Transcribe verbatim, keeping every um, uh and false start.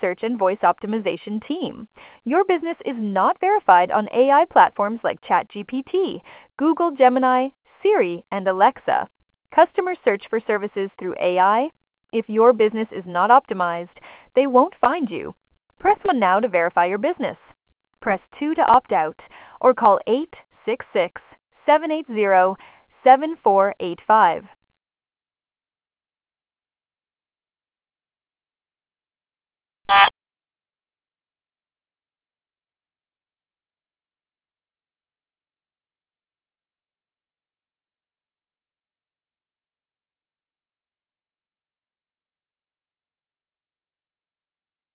search and voice optimization team. Your business is not verified on A I platforms like ChatGPT, Google Gemini, Siri, and Alexa. Customers search for services through A I. If your business is not optimized, they won't find you. Press one now to verify your business. Press two to opt out, or call eight six six, seven eight zero, seven four eight five.